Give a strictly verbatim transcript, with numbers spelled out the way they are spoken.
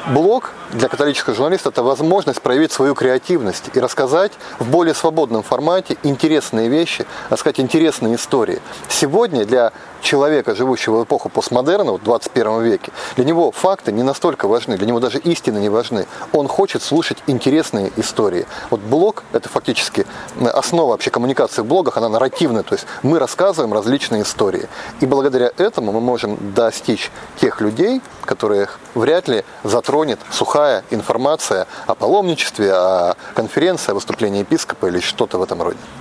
Блог для католического журналиста – это возможность проявить свою креативность и рассказать в более свободном формате интересные вещи, рассказать интересные истории. Сегодня для человека, живущего в эпоху постмодерна, в двадцать первом веке, для него факты не настолько важны, для него даже истины не важны. Он хочет слушать интересные истории. Вот блог – это фактически основа вообще коммуникации в блогах, она нарративная, то есть мы рассказываем различные истории. И благодаря этому мы можем достичь тех людей, которых вряд ли затронет сухая информация о паломничестве, о конференции, о выступлении епископа или что-то в этом роде.